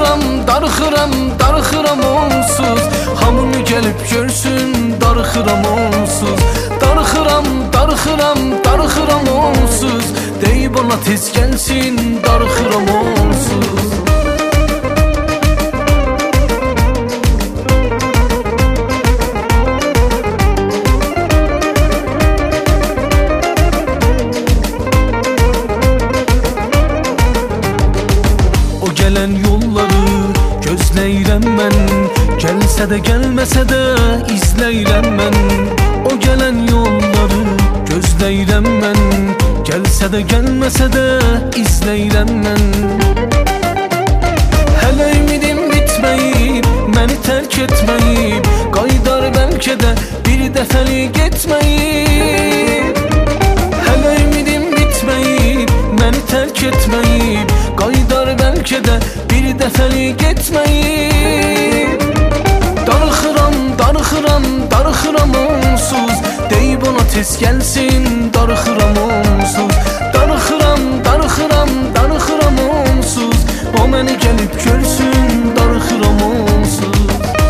darıxıram onsuz. Hamını gelib görsün, darıxıram onsuz. Darıxıram onsuz. Deyib ona tez gəlsin, darıxıram onsuz. Gələn yolları gözləyirəm mən, gəlsə də gəlməsə də izləyirəm mən. O gələn yolları gözləyirəm mən, gəlsə də gəlməsə də izləyirəm mən. Hələ ümidim bitməyib, məni tərk etməyib, qaydar bəlkə də bir dəfəlik getməyib. Hələ ümidim bitməyib, məni tərk etməyib, qaydar bəlkə də bir dəfəlik getməyib. Darıxıram onsuz. Deyib ona tez gəlsin, darıxıram onsuz. Darıxıram onsuz. O məni gəlib görsün, darıxıram onsuz.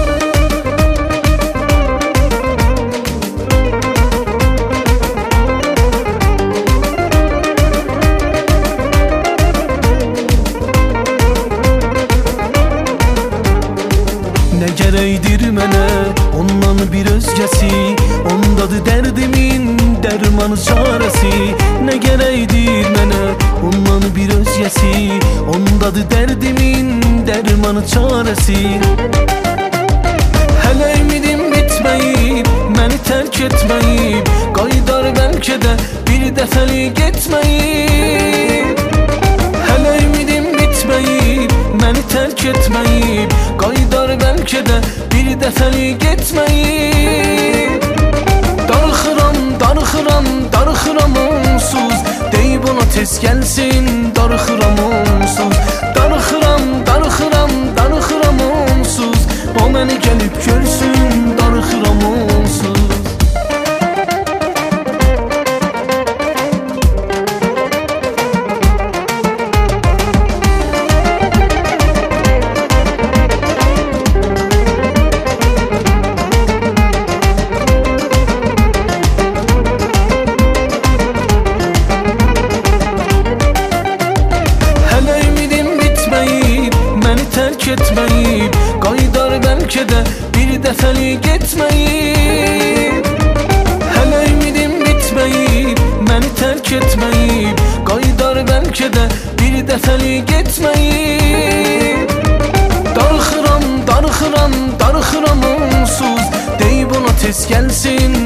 Nə gərəkdir mənə ondan bir özgəsi, ondadır dərdimin dərmanı çarəsi. Nə gərəkdir mənə ondan bir özgəsi, ondadır dərdimin dərmanı çarəsi. Hələ ümidim bitməyib, məni tərk etməyib, qaydar bəlkə də bir dəfəlik getməyib. Hələ ümidim bitməyib, məni tərk etməyib, qaydar bəlkə də bir dəfəlik getməyib. Darıxıram onsuz. Deyib ona tez gəlsin, darıxıram onsuz. Darıxıram onsuz. O məni gəlib görsün, darıxıram onsuz. Tərk etməyib, qaydar bəlkə də bir dəfəlik getməyib. Hələ ümidim bitməyib, məni tərk etməyib, qaydar bəlkə də bir dəfəlik getməyib. Darıxıram onsuz. Deyib ona tez gəlsin,